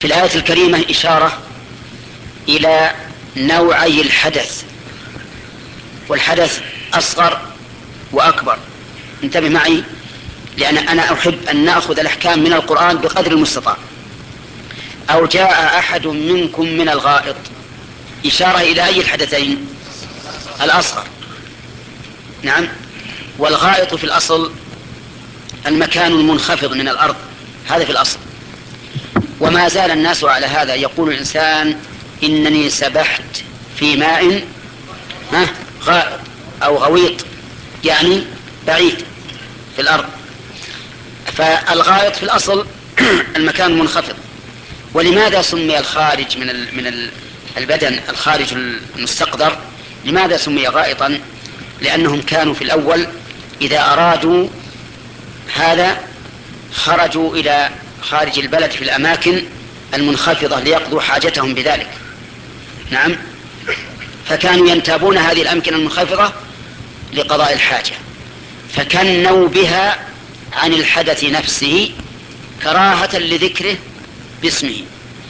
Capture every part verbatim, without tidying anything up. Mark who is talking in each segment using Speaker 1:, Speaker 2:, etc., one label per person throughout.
Speaker 1: في الآية الكريمة إشارة إلى نوعي الحدث، والحدث أصغر وأكبر. انتبه معي، لأن أنا أحب أن نأخذ الأحكام من القرآن بقدر المستطاع. أو جاء أحد منكم من الغائط، إشارة إلى أي الحدثين؟ الأصغر. نعم. والغائط في الأصل المكان المنخفض من الأرض، هذا في الأصل. وما زال الناس على هذا. يقول الإنسان إنني سبحت في ماء غائط أو غويط، يعني بعيد في الأرض. فالغائط في الأصل المكان المنخفض. ولماذا سمي الخارج من من البدن، الخارج المستقدر، لماذا سمي غائطا؟ لأنهم كانوا في الأول إذا أرادوا هذا خرجوا إلى خارج البلد في الأماكن المنخفضة ليقضوا حاجتهم بذلك. نعم. فكانوا ينتابون هذه الأماكن المنخفضة لقضاء الحاجة، فكنوا بها عن الحدث نفسه كراهة لذكره باسمه.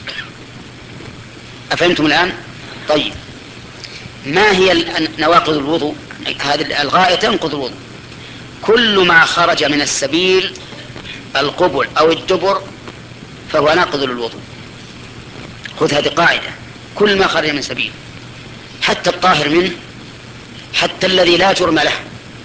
Speaker 1: أفهمتم الآن؟ طيب، ما هي نواقض الوضوء؟ هذه الغائط تنقض الوضوء. كل ما خرج من السبيل، القبل أو الدبر، فهو ناقض للوضوء. خذ هذه قاعدة، كل ما خرج من سبيل، حتى الطاهر منه، حتى الذي لا جرم له،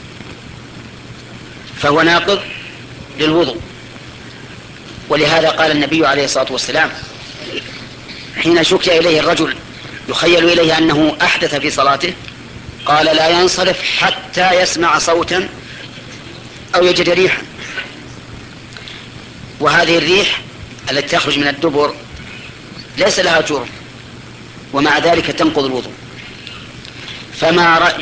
Speaker 1: فهو ناقض للوضوء. ولهذا قال النبي عليه الصلاة والسلام حين شكي إليه الرجل يخيل إليه أنه أحدث في صلاته، قال لا ينصرف حتى يسمع صوتا أو يجد ريحا. وهذه الريح التي تخرج من الدبر ليس لها جرم، ومع ذلك تنقض الوضوء. فما رأي